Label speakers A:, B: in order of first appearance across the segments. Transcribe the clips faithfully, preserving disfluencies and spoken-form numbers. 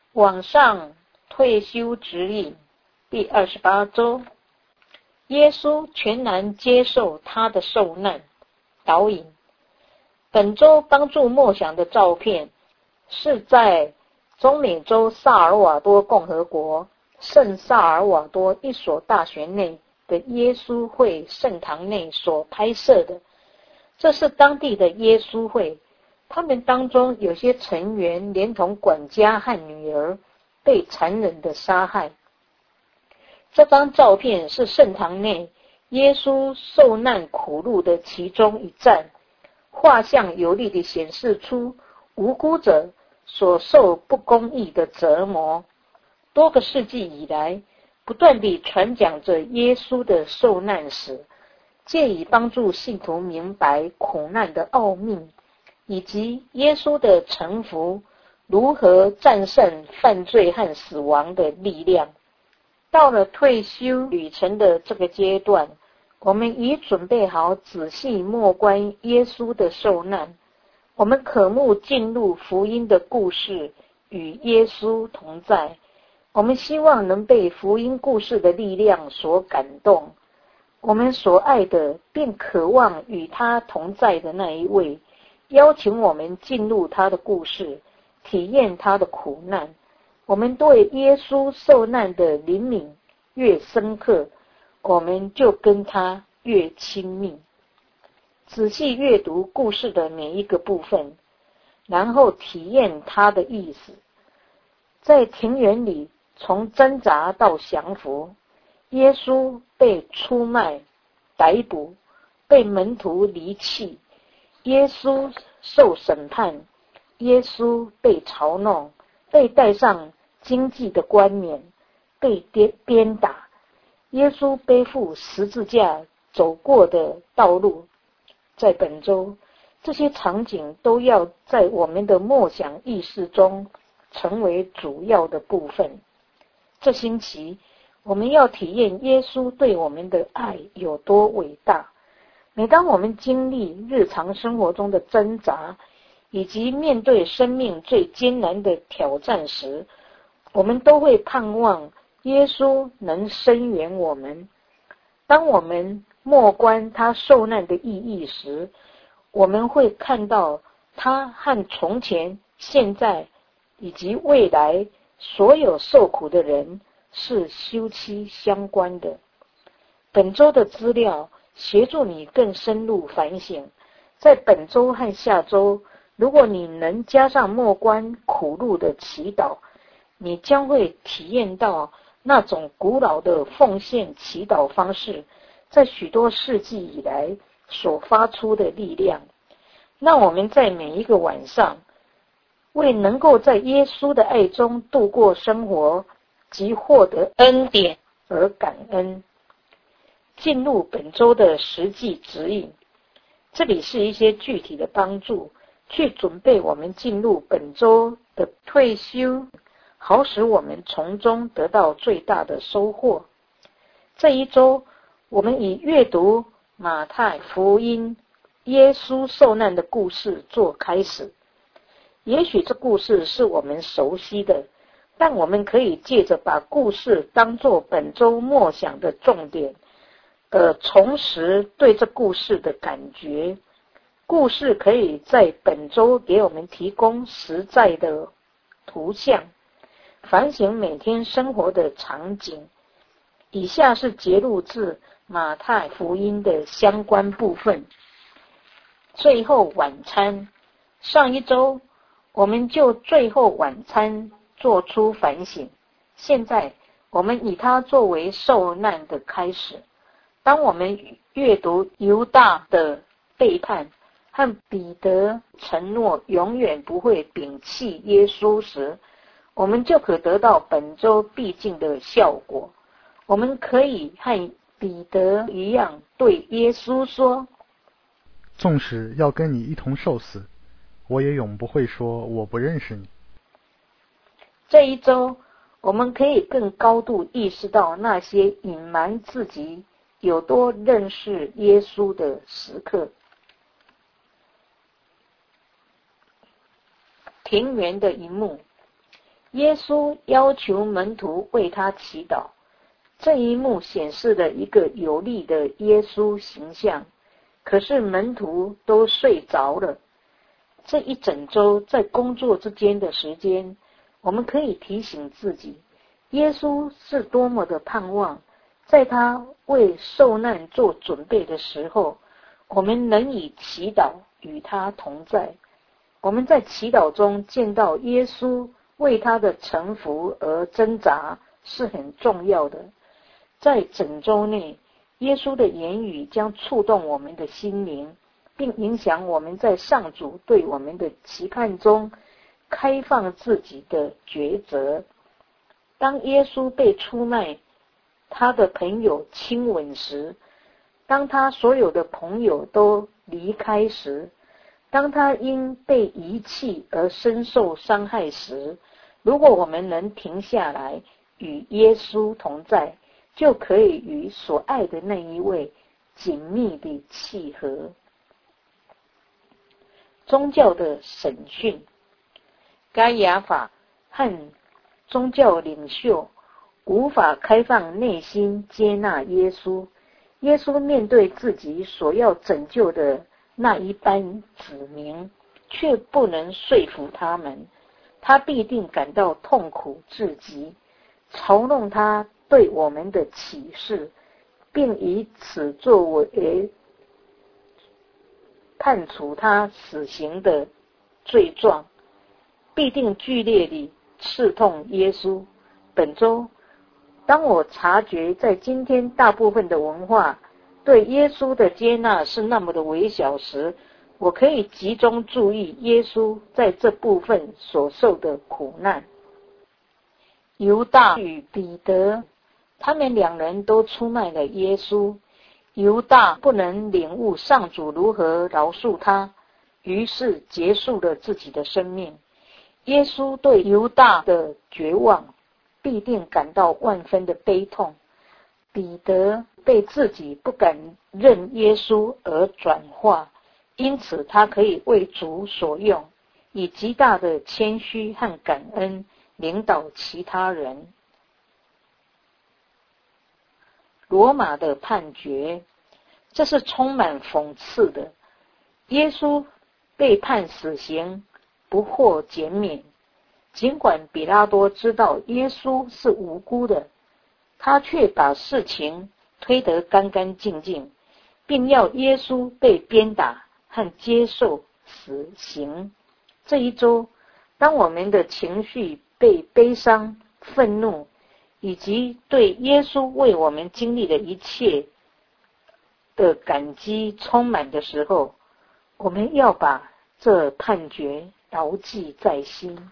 A: 往上退休指引第二十八周，耶稣全然接受他的受难。导引，本周帮助默想的照片是在中美洲萨尔瓦多共和国圣萨尔瓦多一所大学内的耶稣会圣堂内所拍摄的。这是当地的耶稣会，他们当中有些成员连同管家和女儿被残忍的杀害。这张照片是圣堂内耶稣受难苦路的其中一站，画像有力地显示出无辜者所受不公义的折磨。多个世纪以来，不断地传讲着耶稣的受难史，借以帮助信徒明白苦难的奥秘，以及耶稣的臣服如何战胜犯罪和死亡的力量。到了退休旅程的这个阶段，我们已准备好仔细默观耶稣的受难。我们渴慕进入福音的故事，与耶稣同在。我们希望能被福音故事的力量所感动。我们所爱的并渴望与他同在的那一位，邀请我们进入他的故事，体验他的苦难。我们对耶稣受难的灵敏越深刻，我们就跟他越亲密。仔细阅读故事的每一个部分，然后体验它的意思。在庭园里，从挣扎到降服，耶稣被出卖、逮捕，被门徒离弃，耶稣受审判，耶稣被嘲弄，被戴上经济的冠冕，被鞭打，耶稣背负十字架走过的道路。在本周，这些场景都要在我们的默想意识中成为主要的部分。这星期，我们要体验耶稣对我们的爱有多伟大。每当我们经历日常生活中的挣扎，以及面对生命最艰难的挑战时，我们都会盼望耶稣能声援我们。当我们默观他受难的意义时，我们会看到他和从前、现在以及未来所有受苦的人是休戚相关的。本周的资料协助你更深入反省。在本周和下周，如果你能加上默观苦路的祈祷，你将会体验到那种古老的奉献祈祷方式在许多世纪以来所发出的力量。让我们在每一个晚上，为能够在耶稣的爱中度过生活及获得恩典而感恩。进入本周的实际指引，这里是一些具体的帮助，去准备我们进入本周的退休，好使我们从中得到最大的收获。这一周，我们以阅读马太福音耶稣受难的故事做开始。也许这故事是我们熟悉的，但我们可以借着把故事当作本周默想的重点，呃，重拾对这故事的感觉。故事可以在本周给我们提供实在的图像，反省每天生活的场景。以下是节录自马太福音的相关部分。最后晚餐，上一周我们就最后晚餐做出反省，现在我们以它作为受难的开始。当我们阅读犹大的背叛和彼得承诺永远不会摒弃耶稣时，我们就可得到本周必经的效果。我们可以和彼得一样对耶稣说，
B: 纵使要跟你一同受死，我也永不会说我不认识你。
A: 这一周我们可以更高度意识到那些隐瞒自己有多认识耶稣的时刻。庭园的一幕， 耶稣要求门徒为他祈祷，这一幕显示了一个有力的耶稣形象。可是门徒都睡着了。这一整周在工作之间的时间，我们可以提醒自己，耶稣是多么的盼望，在他为受难做准备的时候，我们能以祈祷与他同在。我们在祈祷中见到耶稣为他的臣服而挣扎，是很重要的。在整周内，耶稣的言语将触动我们的心灵，并影响我们在上主对我们的期盼中开放自己的抉择。当耶稣被出卖，他的朋友亲吻时，当他所有的朋友都离开时，当他因被遗弃而深受伤害时，如果我们能停下来与耶稣同在，就可以与所爱的那一位紧密地契合。宗教的审讯，该亚法和宗教领袖无法开放内心接纳耶稣。耶稣面对自己所要拯救的那一班子民，却不能说服他们，他必定感到痛苦至极，嘲弄他对我们的启示，并以此作为判处他死刑的罪状，必定剧烈地刺痛耶稣。本周，当我察觉在今天大部分的文化对耶稣的接纳是那么的微小时，我可以集中注意耶稣在这部分所受的苦难。犹大与彼得，他们两人都出卖了耶稣。犹大不能领悟上主如何饶恕他，于是结束了自己的生命。耶稣对犹大的绝望必定感到万分的悲痛。彼得被自己不敢认耶稣而转化，因此他可以为主所用，以极大的谦虚和感恩领导其他人。罗马的判决，这是充满讽刺的。耶稣被判死刑，不获减免。尽管比拉多知道耶稣是无辜的，他却把事情推得干干净净，并要耶稣被鞭打和接受死刑。这一周，当我们的情绪被悲伤、愤怒以及对耶稣为我们经历的一切的感激充满的时候，我们要把这判决牢记在心。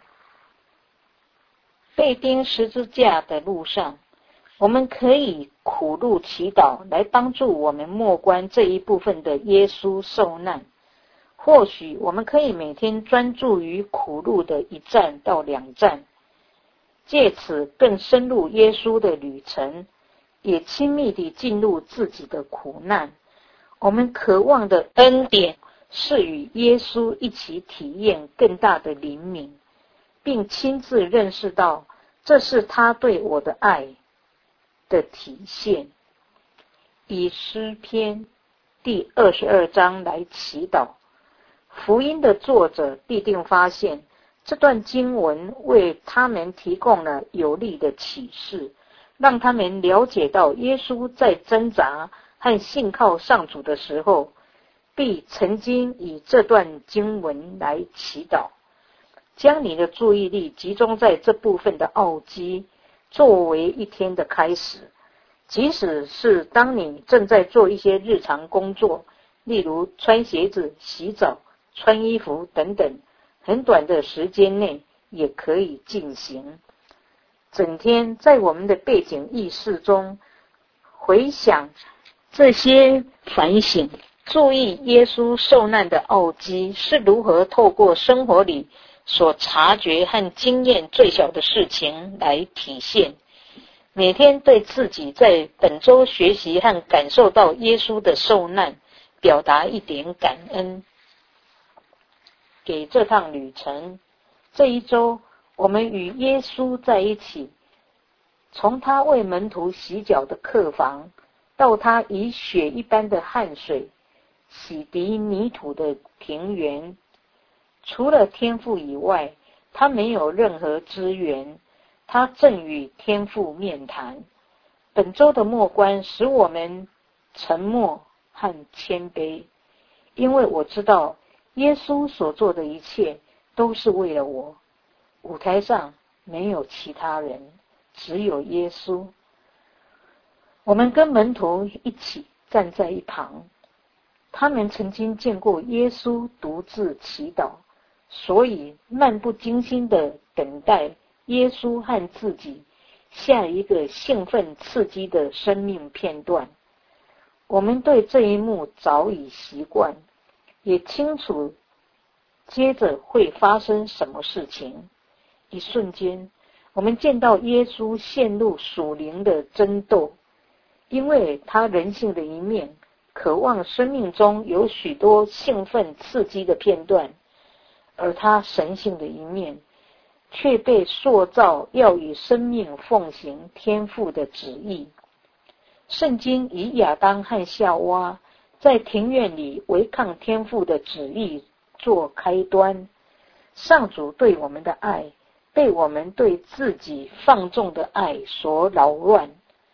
A: 被钉十字架的路上，我们可以苦路祈祷来帮助我们默观这一部分的耶稣受难。或许我们可以每天专注于苦路的一站到两站，借此更深入耶稣的旅程，也亲密地进入自己的苦难。我们渴望的恩典是与耶稣一起体验更大的灵敏，并亲自认识到这是他对我的爱的体现。以诗篇第二十二章来祈祷，福音的作者必定发现这段经文为他们提供了有力的启示，让他们了解到耶稣在挣扎和信靠上主的时候，必曾经以这段经文来祈祷。将你的注意力集中在这部分的奥迹，作为一天的开始。即使是当你正在做一些日常工作，例如穿鞋子、洗澡、穿衣服等等，很短的时间内也可以进行。整天在我们的背景意识中回想这些反省，注意耶稣受难的奥迹是如何透过生活里所察觉和经验最小的事情来体现。每天对自己在本周学习和感受到耶稣的受难表达一点感恩。给这趟旅程，这一周我们与耶稣在一起，从他为门徒洗脚的客房，到他以血一般的汗水洗涤泥土的平原，除了天父以外，他没有任何资源，他正与天父面谈。本周的默观使我们沉默和谦卑，因为我知道耶稣所做的一切都是为了我。舞台上没有其他人，只有耶稣。我们跟门徒一起站在一旁，他们曾经见过耶稣独自祈祷，所以漫不经心地等待耶稣和自己下一个兴奋刺激的生命片段。我们对这一幕早已习惯，也清楚接着会发生什么事情。一瞬间，我们见到耶稣陷入属灵的争斗，因为他人性的一面渴望生命中有许多兴奋刺激的片段，而他神性的一面却被塑造要与生命奉行天父的旨意。圣经以亚当和夏娃在庭院里违抗天父的旨意做开端。上主对我们的爱被我们对自己放纵的爱所扰乱。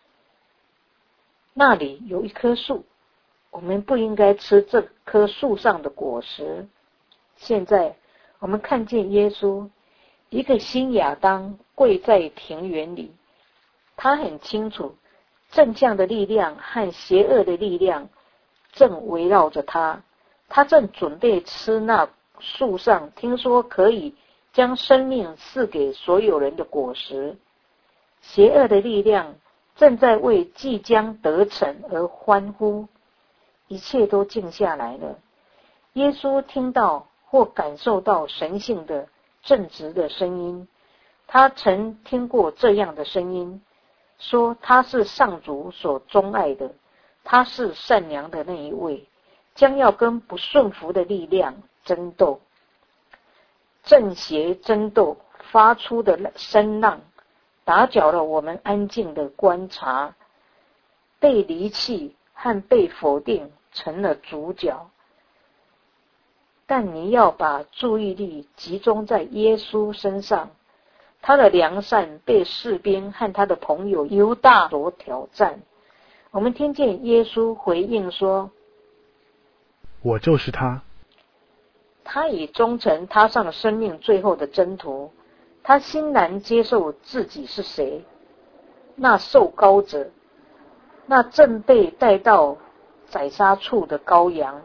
A: 那里有一棵树，我们不应该吃这棵树上的果实。现在我们看见耶稣，一个新亚当跪在庭园里，他很清楚正向的力量和邪恶的力量正围绕着他，他正准备吃那树上听说可以将生命赐给所有人的果实。邪恶的力量正在为即将得逞而欢呼。一切都静下来了。耶稣听到或感受到神性的正直的声音，他曾听过这样的声音，说他是上主所钟爱的，他是善良的那一位，将要跟不顺服的力量争斗。正邪争斗发出的声浪打搅了我们安静的观察，被离弃和被否定成了主角。但你要把注意力集中在耶稣身上，他的良善被士兵和他的朋友犹大所挑战。我们听见耶稣回应说，
B: 我就是他。
A: 他以忠诚踏上了生命最后的征途，他欣然接受自己是谁，那受膏者，那正被带到宰杀处的羔羊。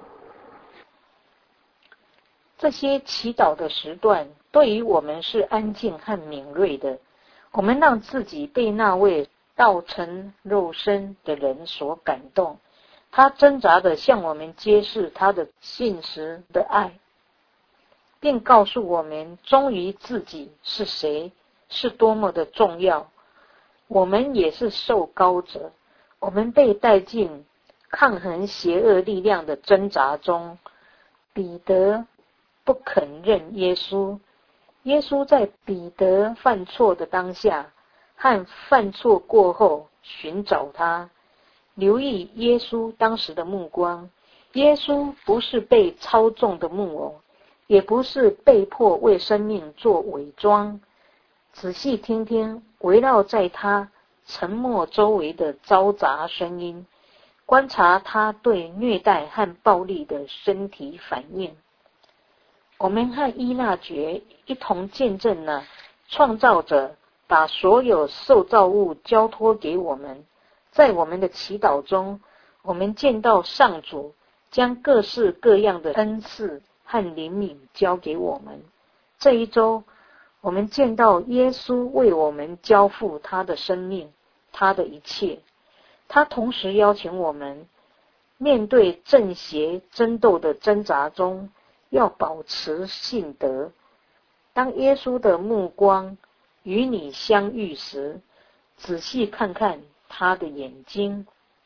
A: 这些祈祷的时段对于我们是安静和敏锐的，我们让自己被那位道成肉身的人所感动，他挣扎地向我们揭示他的信实的爱，并告诉我们忠于自己是谁，是多么的重要。我们也是受膏者，我们被带进抗衡邪恶力量的挣扎中。彼得不肯认耶稣，耶稣在彼得犯错的当下和犯错过后寻找他。留意耶稣当时的目光，耶稣不是被操纵的木偶，也不是被迫为生命做伪装。仔细听听围绕在他沉默周围的嘈杂声音，观察他对虐待和暴力的身体反应。我们和依纳爵一同见证了创造者把所有受造物交托给我们。在我们的祈祷中，我们见到上主将各式各样的恩赐和灵敏交给我们。这一周，我们见到耶稣为我们交付他的生命，他的一切。他同时邀请我们面对正邪争斗的挣扎中，要保持信德。当耶稣的目光与你相遇时，仔细看看他的眼睛。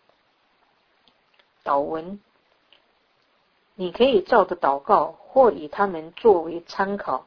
A: 祷文，你可以照着祷告或以他们作为参考，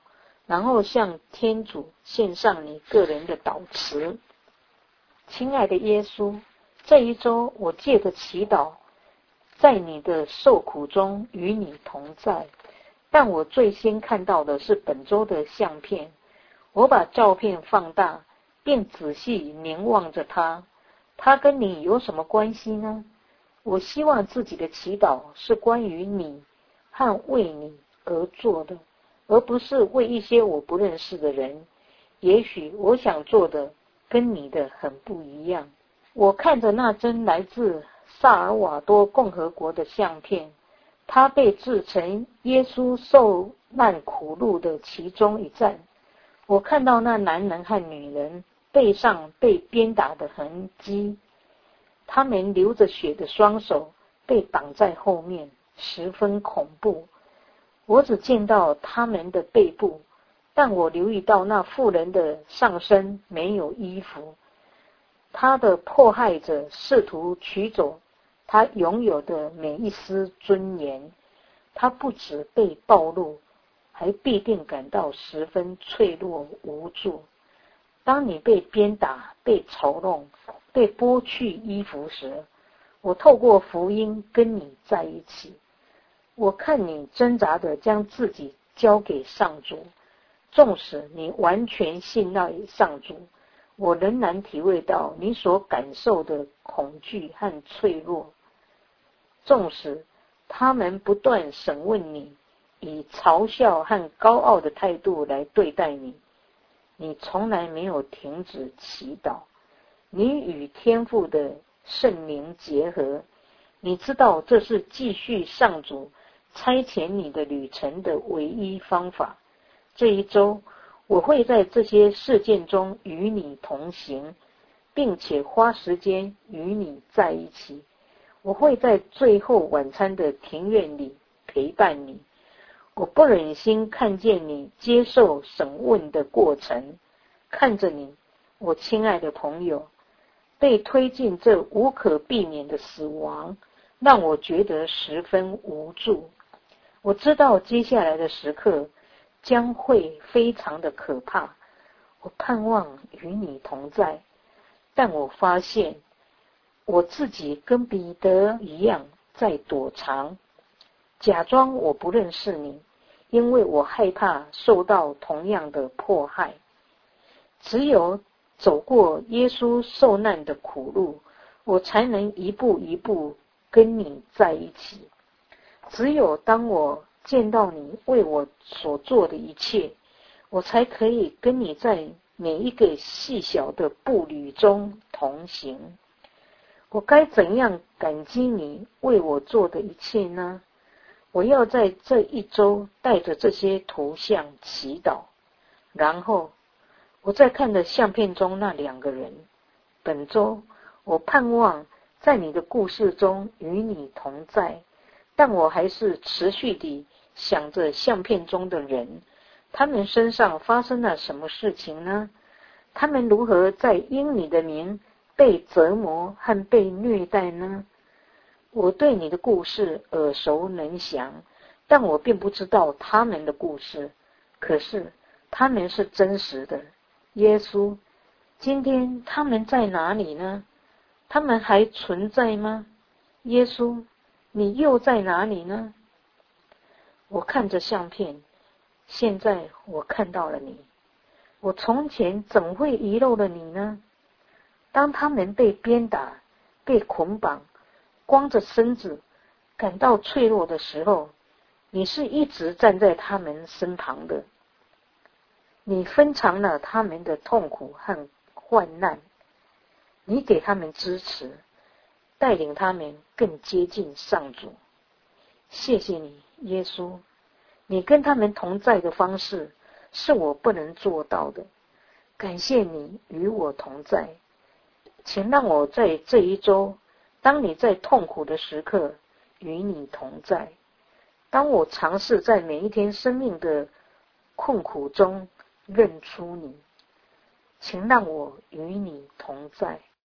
A: 然后向天主献上你个人的祷词。亲爱的耶稣，这一周我借着祈祷，在你的受苦中与你同在。但我最先看到的是本周的相片，我把照片放大，并仔细凝望着它。它跟你有什么关系呢？我希望自己的祈祷是关于你和为你而做的，而不是为一些我不认识的人。也许我想做的跟你的很不一样。我看着那张来自萨尔瓦多共和国的相片，它被制成耶稣受难苦路的其中一站。我看到那男人和女人背上被鞭打的痕迹，他们流着血的双手被绑在后面，十分恐怖。我只见到他们的背部，但我留意到那妇人的上身没有衣服。他的迫害者试图取走他拥有的每一丝尊严。他不止被暴露，还必定感到十分脆弱无助。当你被鞭打、被嘲弄、被剥去衣服时，我透过福音跟你在一起。我看你挣扎地将自己交给上主，纵使你完全信赖上主，我仍然体会到你所感受的恐惧和脆弱。纵使他们不断审问你，以嘲笑和高傲的态度来对待你，你从来没有停止祈祷。你与天父的圣灵结合，你知道这是继续上主差遣你的旅程的唯一方法。这一周我会在这些事件中与你同行，并且花时间与你在一起。我会在最后晚餐的庭院里陪伴你。我不忍心看见你接受审问的过程，看着你，我亲爱的朋友，被推进这无可避免的死亡，让我觉得十分无助。我知道接下来的时刻将会非常的可怕。我盼望与你同在，但我发现我自己跟彼得一样在躲藏，假装我不认识你，因为我害怕受到同样的迫害。只有走过耶稣受难的苦路，我才能一步一步跟你在一起。只有当我见到你为我所做的一切，我才可以跟你在每一个细小的步履中同行。我该怎样感激你为我做的一切呢？我要在这一周带着这些图像祈祷。然后我再看着相片中那两个人。本周我盼望在你的故事中与你同在，但我还是持续地想着相片中的人，他们身上发生了什么事情呢？他们如何在因你的名被折磨和被虐待呢？我对你的故事耳熟能详，但我并不知道他们的故事。可是他们是真实的。耶稣，今天他们在哪里呢？他们还存在吗？耶稣，你又在哪里呢？我看着相片，现在我看到了你。我从前怎会遗漏了你呢？当他们被鞭打、被捆绑、光着身子感到脆弱的时候，你是一直站在他们身旁的。你分尝了他们的痛苦和患难，你给他们支持，带领他们更接近上主。谢谢你，耶稣，你跟他们同在的方式是我不能做到的。感谢你与我同在，请让我在这一周，当你在痛苦的时刻与你同在，当我尝试在每一天生命的困苦中认出你，请让我与你同在。